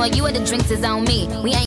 on you or the drinks is on me. We ain't